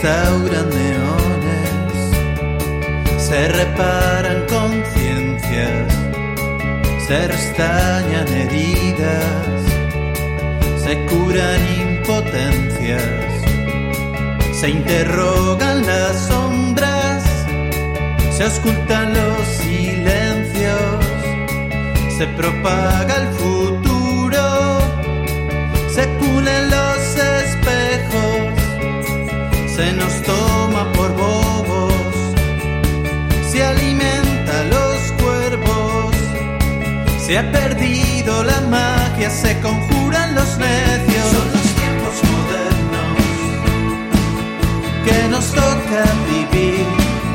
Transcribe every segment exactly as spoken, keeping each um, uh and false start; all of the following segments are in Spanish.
restauran neones, se reparan conciencias, se restañan heridas, se curan impotencias, se interrogan las sombras, se auscultan los silencios, se propaga el futuro, se pulen los espejos, se nos toma por bobos, se alimenta los cuervos, se ha perdido la magia, se conjuran los necios. Son los tiempos modernos que nos toca vivir,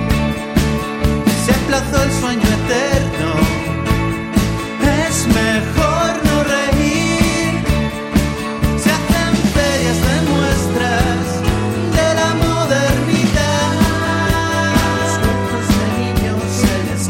se aplazó el sueño eterno, es mejor no reír, se hacen ferias de muestras de la modernidad, los cuentos de niños se les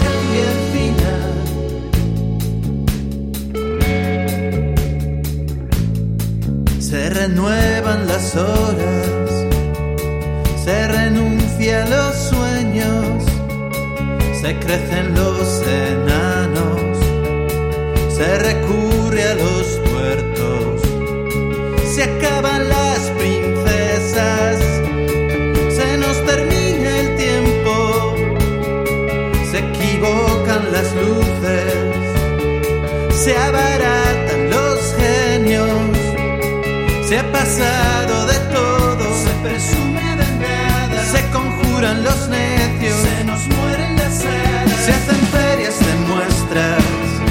cambia el final, se renuevan las horas, se renuncia a los sueños, se crecen los enanos, se recurre a los puertos, se acaban las princesas, se nos termina el tiempo, se equivocan las luces, se abaratan los genios, se ha pasado de todo, se presume de nada, se conjuran los necios, se nos mueren las hadas, se hacen ferias de muestras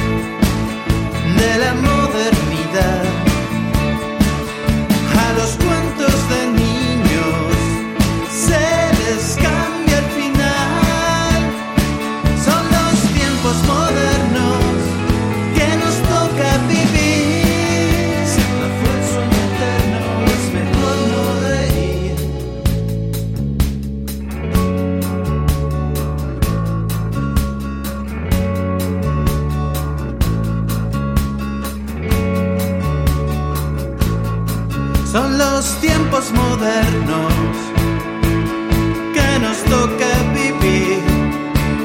de la modernidad, a los cuentos de niños se les cambia el final, son los tiempos modernos que nos toca vivir, se aplazó el sueño eterno, es mejor no reír. Son los tiempos modernos que nos toca vivir,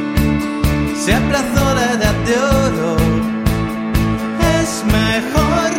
se aplazó la edad de oro, es mejor